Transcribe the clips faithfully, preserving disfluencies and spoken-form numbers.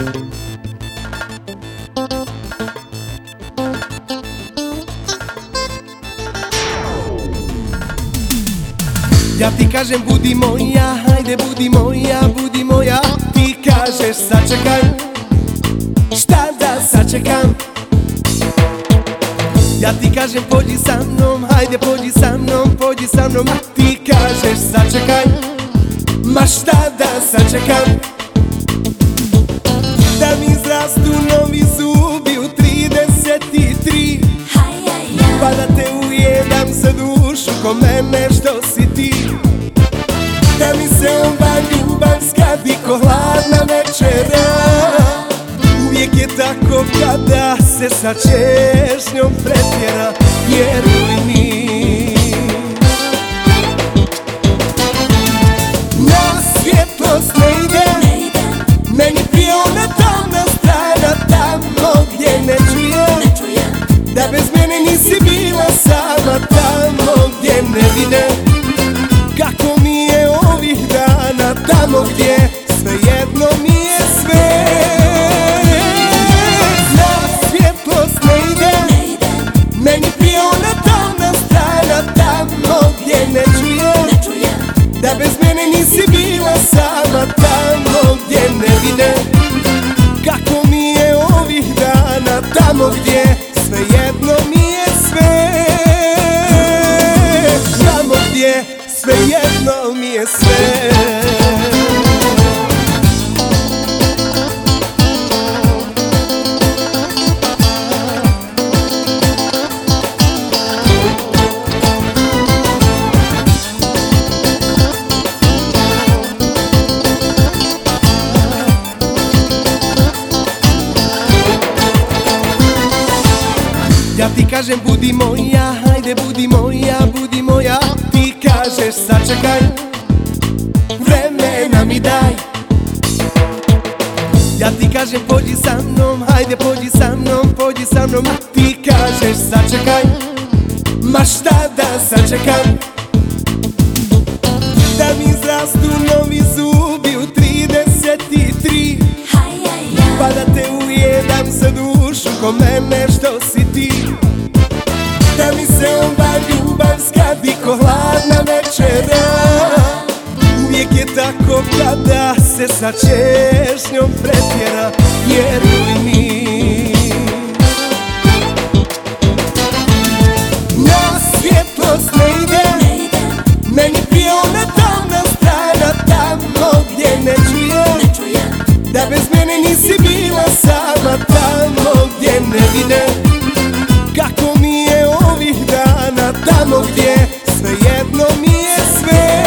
Ja ti kažem budi moja, hajde budi moja, budi moja. Ti kažeš sačekaj, šta da sačekam. Ja ti kažem pođi sa mnom, hajde pođi sa mnom, pođi sa mnom. A ti kažeš sačekaj, ma šta da sačekam. Da mi izrastu novi zubi u trideset tri, pa da te ujedam za dušu ko mene što si ti. Da mi se ova ljubav skadi ko hladna večera. Uvijek je tako kada se sa češnjom pretjera, vjeruj mi. Na svjetlost ne ide, meni prije ona tamna strana, tamo gdje ne čujem da bez mene nisi bila sama, tamo gdje ne vide kako mi je ovih dana, tamo gdje svejedno mi je sve. Na svjetlost ne ide, meni prije ona tamna strana, tamo gdje ne čujem da bez mene nisi bila sama, tamo gdje ne vide kako mi je ovih dana, tamo gdje svejedno mi je sve. Tamo gdje svejedno mi je sve. Ja ti kažem budi moja, hajde budi moja, budi moja. Ti kažeš sačekaj, vremena mi daj. Ja ti kažem pođi sa mnom, hajde pođi sa mnom, pođi sa mnom. A ti kažeš sačekaj, ma šta da sačekam. Da mi izrastu novi zubi u trideset tri, pa da te ujedam za dušu ko mene što si ti. Da mi se ova ljubav skadi ko hladna večera. Uvijek je tako kada se sa češnjom pretjera, vjeruj mi. Na svjetlost ne ide, meni prije ona tamna strana, tamo gdje ne čujem da bez mene nisi bila sama, tamo gdje ne vide kako mi je ovih dana, tamo gdje svejedno mi je sve.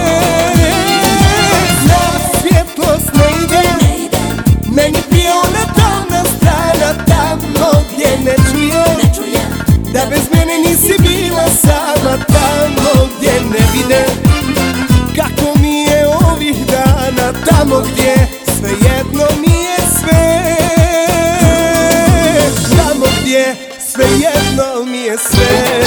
Na svjetlost ne ide, meni prije ona tamna strana, tamo gdje ne čujem da bez mene nisi bila sama, tamo gdje ne vide kako mi je ovih dana, tamo gdje svejedno mi je sve. Tamo gdje svejedno mi je sve.